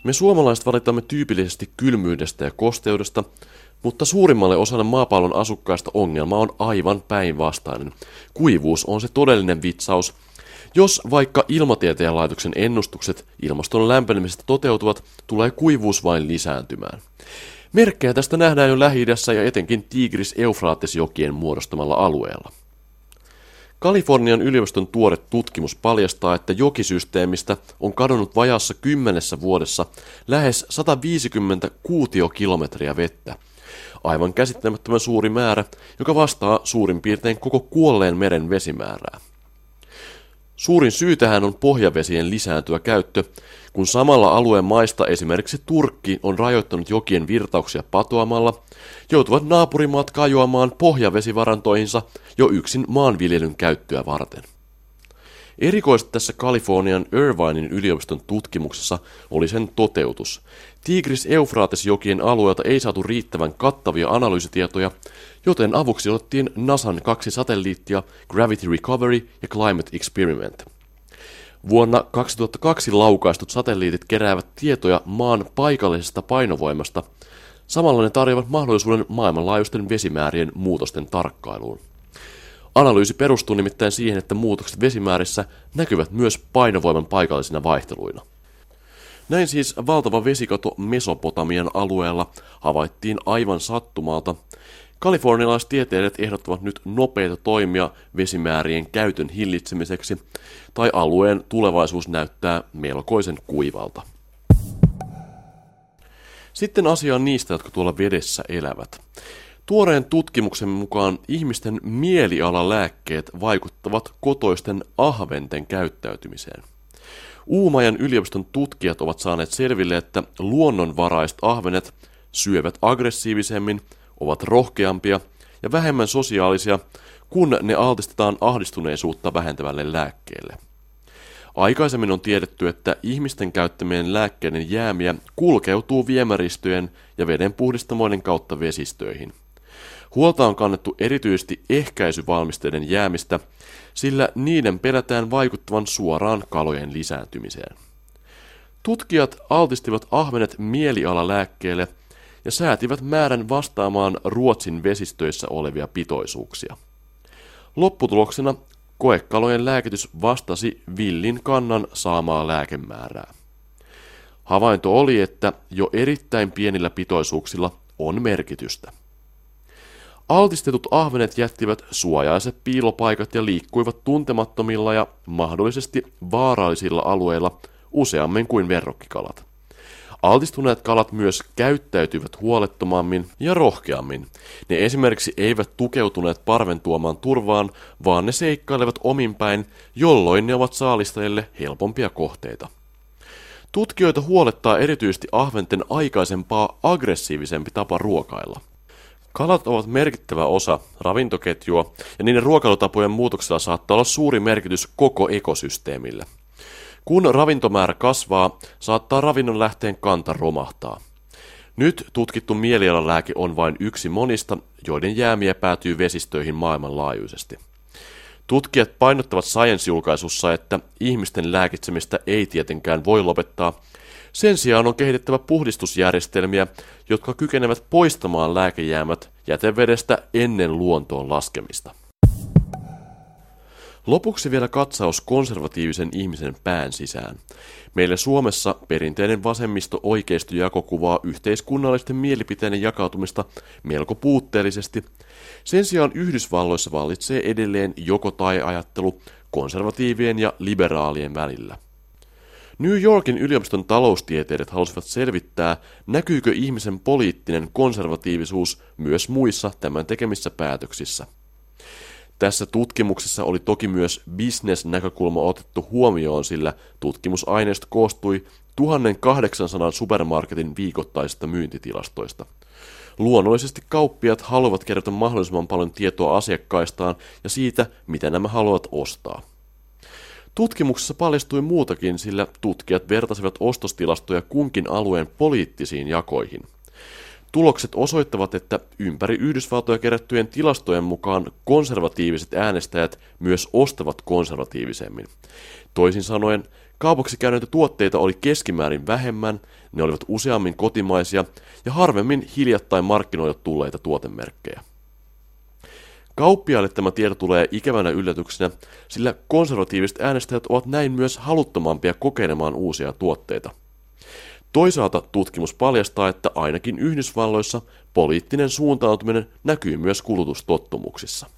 Me suomalaiset valitamme tyypillisesti kylmyydestä ja kosteudesta, mutta suurimmalle osalle maapallon asukkaista ongelma on aivan päinvastainen. Kuivuus on se todellinen vitsaus. Jos vaikka Ilmatieteen laitoksen ennustukset ilmaston lämpenemisestä toteutuvat, tulee kuivuus vain lisääntymään. Merkkejä tästä nähdään jo Lähi-idässä ja etenkin Tigris-Eufrates-jokien muodostamalla alueella. Kalifornian yliopiston tuore tutkimus paljastaa, että jokisysteemistä on kadonnut vajaassa 10 vuodessa lähes 150 kuutiokilometriä vettä. Aivan käsittämättömän suuri määrä, joka vastaa suurin piirtein koko kuolleen meren vesimäärää. Suurin syy tähän on pohjavesien lisääntyvä käyttö, kun samalla alueen maista esimerkiksi Turkki on rajoittanut jokien virtauksia patoamalla, joutuvat naapurimaat kajoamaan pohjavesivarantoihinsa jo yksin maanviljelyn käyttöä varten. Erikoista tässä Kalifornian Irvinin yliopiston tutkimuksessa oli sen toteutus. Tigris-Eufrates-jokien alueelta ei saatu riittävän kattavia analyysitietoja, joten avuksi otettiin NASAn 2 satelliittia Gravity Recovery ja Climate Experiment. Vuonna 2002 laukaistut satelliitit keräävät tietoja maan paikallisesta painovoimasta. Samalla ne tarjoavat mahdollisuuden maailmanlaajuisten vesimäärien muutosten tarkkailuun. Analyysi perustuu nimittäin siihen, että muutokset vesimäärissä näkyvät myös painovoiman paikallisina vaihteluina. Näin siis valtava vesikato Mesopotamian alueella havaittiin aivan sattumalta. Kalifornialaistieteilijät ehdottavat nyt nopeita toimia vesimäärien käytön hillitsemiseksi, tai alueen tulevaisuus näyttää melkoisen kuivalta. Sitten asiaan niistä, jotka tuolla vedessä elävät. Tuoreen tutkimuksen mukaan ihmisten mielialalääkkeet vaikuttavat kotoisten ahventen käyttäytymiseen. Uumajan yliopiston tutkijat ovat saaneet selville, että luonnonvaraiset ahvenet syövät aggressiivisemmin, ovat rohkeampia ja vähemmän sosiaalisia, kun ne altistetaan ahdistuneisuutta vähentävälle lääkkeelle. Aikaisemmin on tiedetty, että ihmisten käyttämien lääkkeiden jäämiä kulkeutuu viemäristöjen ja vedenpuhdistamoiden kautta vesistöihin. Huolta on kannettu erityisesti ehkäisyvalmisteiden jäämistä, sillä niiden pelätään vaikuttavan suoraan kalojen lisääntymiseen. Tutkijat altistivat ahvenet mielialalääkkeelle ja säätivät määrän vastaamaan Ruotsin vesistöissä olevia pitoisuuksia. Lopputuloksena koekalojen lääkitys vastasi villin kannan saamaa lääkemäärää. Havainto oli, että jo erittäin pienillä pitoisuuksilla on merkitystä. Altistetut ahvenet jättivät suojaiset piilopaikat ja liikkuivat tuntemattomilla ja mahdollisesti vaarallisilla alueilla useammin kuin verrokkikalat. Altistuneet kalat myös käyttäytyivät huolettomammin ja rohkeammin. Ne esimerkiksi eivät tukeutuneet parven tuomaan turvaan, vaan ne seikkailevat ominpäin, jolloin ne ovat saalistajille helpompia kohteita. Tutkijoita huolettaa erityisesti ahventen aikaisempaa aggressiivisempi tapa ruokailla. Kalat ovat merkittävä osa ravintoketjua ja niiden ruokailutapojen muutoksella saattaa olla suuri merkitys koko ekosysteemille. Kun ravintomäärä kasvaa, saattaa ravinnon lähteen kanta romahtaa. Nyt tutkittu mielialalääke on vain yksi monista, joiden jäämiä päätyy vesistöihin maailmanlaajuisesti. Tutkijat painottavat Science-julkaisussa, että ihmisten lääkitsemistä ei tietenkään voi lopettaa. Sen sijaan on kehitettävä puhdistusjärjestelmiä, jotka kykenevät poistamaan lääkejäämät jätevedestä ennen luontoon laskemista. Lopuksi vielä katsaus konservatiivisen ihmisen pään sisään. Meillä Suomessa perinteinen vasemmisto-oikeisto-jako kuvaa yhteiskunnallisten mielipiteiden jakautumista melko puutteellisesti. Sen sijaan Yhdysvalloissa vallitsee edelleen joko-tai-ajattelu konservatiivien ja liberaalien välillä. New Yorkin yliopiston taloustieteilijät halusivat selvittää, näkyykö ihmisen poliittinen konservatiivisuus myös muissa tämän tekemissä päätöksissä. Tässä tutkimuksessa oli toki myös business-näkökulma otettu huomioon, sillä tutkimusaineisto koostui 1800 supermarketin viikoittaisista myyntitilastoista. Luonnollisesti kauppiaat haluavat kerätä mahdollisimman paljon tietoa asiakkaistaan ja siitä, mitä nämä haluavat ostaa. Tutkimuksessa paljastui muutakin, sillä tutkijat vertasivat ostostilastoja kunkin alueen poliittisiin jakoihin. Tulokset osoittavat, että ympäri Yhdysvaltoja kerättyjen tilastojen mukaan konservatiiviset äänestäjät myös ostavat konservatiivisemmin. Toisin sanoen, kaupaksi käydyntä tuotteita oli keskimäärin vähemmän, ne olivat useammin kotimaisia ja harvemmin hiljattain markkinoille tulleita tuotemerkkejä. Kauppiaille tämä tieto tulee ikävänä yllätyksenä, sillä konservatiiviset äänestäjät ovat näin myös haluttomampia kokeilemaan uusia tuotteita. Toisaalta tutkimus paljastaa, että ainakin Yhdysvalloissa poliittinen suuntautuminen näkyy myös kulutustottumuksissa.